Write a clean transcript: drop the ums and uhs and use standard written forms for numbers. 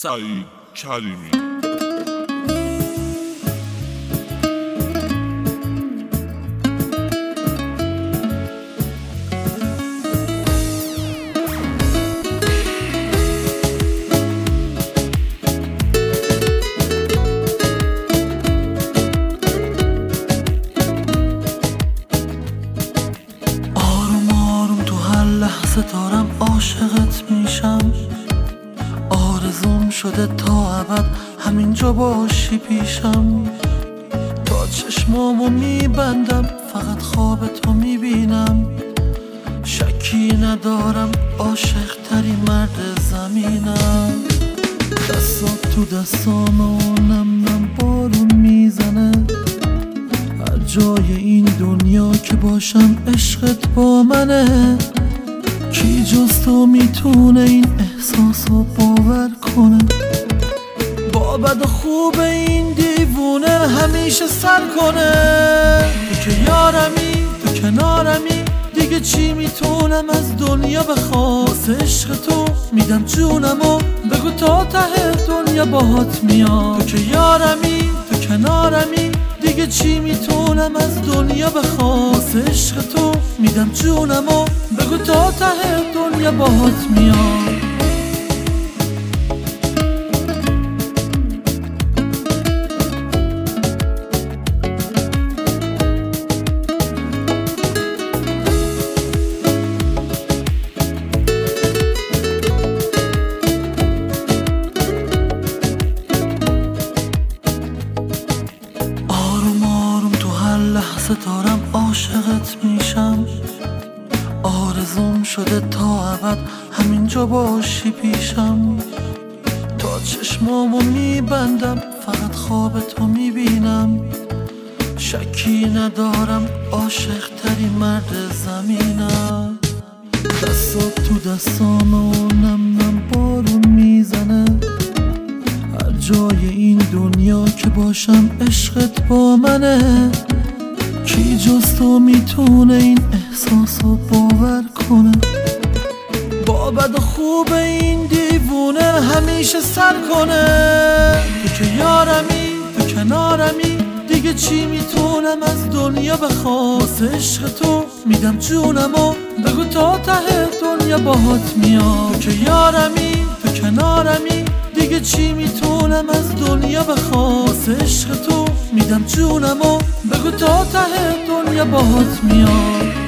سعید کریمی. لحظه دارم عاشقت میشم، آرزوم شده تا ابد همینجا باشی پیشم. تا چشمامو میبندم فقط خواب تو میبینم، شکی ندارم عاشق تری مرد زمینم. دستات تو دستام و نم نم بارون میزنه، هر جای این دنیا که باشم عشقت با منه. کی جز تو میتونه این احساسو باور کنه؟ با بد و خوب این دیوونه همیشه سر کنه. تو که یارمی، تو کنارمی، دیگه چی میتونم از دنیا بخوام؟ واسه عشق تو میدم جونمو، بگو تا ته دنیا باهات میام. تو که یارمی، تو کنارمی، دیگه چی میتونم از دنیا بخوام؟ واسه عشق تو میدم جونمو، بگو تا ته دنیا باهات میام. لحظه دارم عاشقت میشم، آرزوم شده تا ابد همینجا باشی پیشم. تا چشمامو میبندم فقط خواب تو میبینم، شکی ندارم عاشق تری مرد زمینم. دستات تو دستام و نم نم بارون میزنه، هر جای این دنیا که باشم عشقت با منه. کی جز تو میتونه این احساسو باور کنه؟ با بد و خوب این دیوونه همیشه سر کنه. تو که یارمی، تو کنارمی، دیگه چی میتونم از دنیا بخوام؟ واسه عشق تو میدم جونمو، بگو تا ته دنیا باهات میام. تو که یارمی، تو کنارمی، دیگه چی میتونم از دنیا بخوام؟ واسه عشق تو میدم جونمو، بگو تا ته دنیا باهات میام.